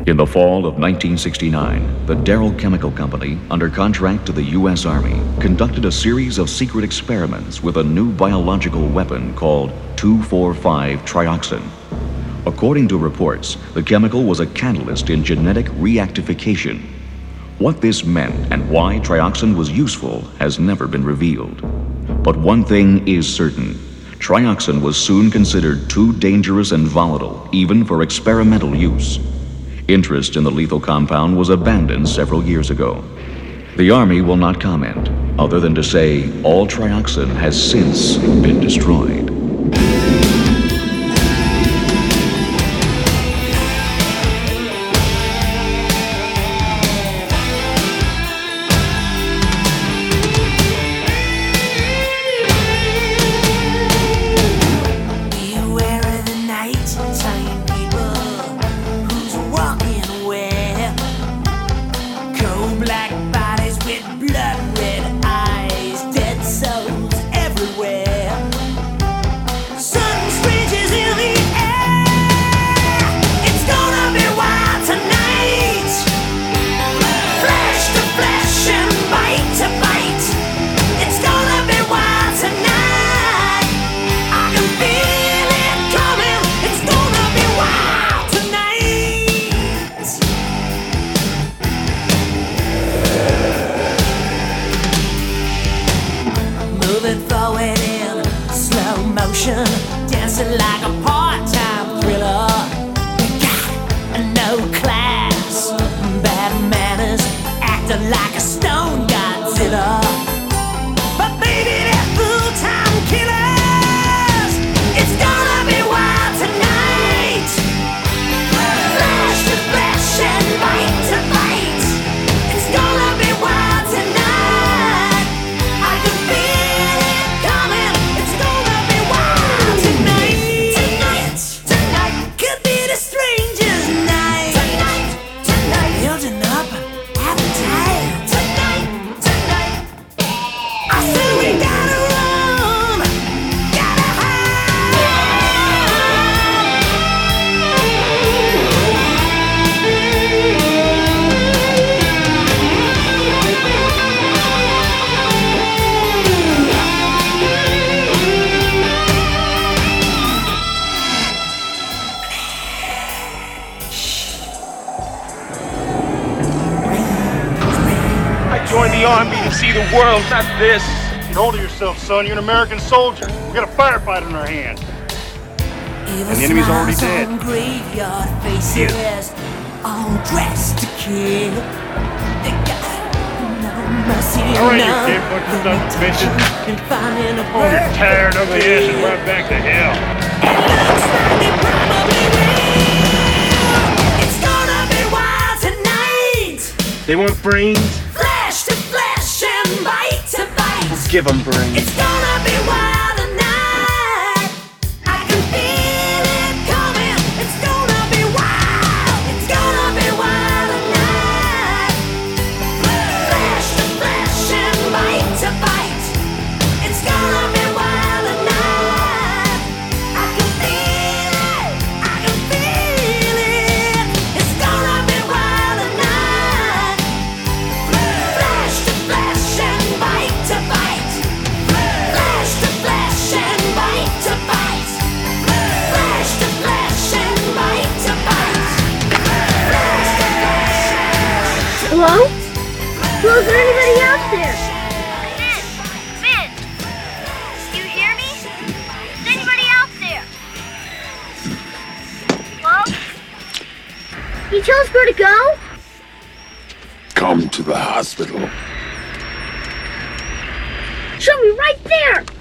In the fall of 1969, the Darrell Chemical Company, under contract to the U.S. Army, conducted a series of secret experiments with a new biological weapon called 2,4,5-trioxin. According to reports, the chemical was a catalyst in genetic reactification. What this meant and why trioxin was useful has never been revealed. But one thing is certain. Trioxin was soon considered too dangerous and volatile, even for experimental use. Interest in the lethal compound was abandoned several years ago. The Army will not comment, other than to say all trioxin has since been destroyed. Dancing like a part-time thriller. You got no class, bad manners, acting like a stone Godzilla. But baby, they're full-time killers. It's gonna be wild tonight. Flash to flash and bite to bite. It's gonna be wild tonight. I can feel it coming. It's gonna be wild tonight. Tonight could be the strangest night. Tonight, building up appetite. Tonight, I say we gotta run, gotta hide. I joined the Army to see the world, not this. Get hold of yourself, son. You're an American soldier. We got a firefight in our hands. And the enemy's already dead. Graveyard faces, all dressed to kill. They got no mercy, All right, you none. kid, bunch of sons of bitches. And finding a Oh, you're tired, ugly ass, and right back to hell. It looks like they probably will. It's gonna be wild tonight. They want brains? Flash to flash and bite to bite. Let's give them brains. It's gonna be wild tonight. I can feel it coming. It's gonna be wild. It's gonna be wild tonight. Flash to flash and bite to bite. It's gonna be wild tonight. I can feel it. I can feel it. It's gonna be wild tonight. Flash to flash and bite to bite. Flash to flash and bite to bite. Flash to flash and bite to bite. Flash to flash. Hello? Hello, is there anybody out there? Finn! You hear me? Is anybody out there? Hello? Can you tell us where to go? Come to the hospital. Show me right there!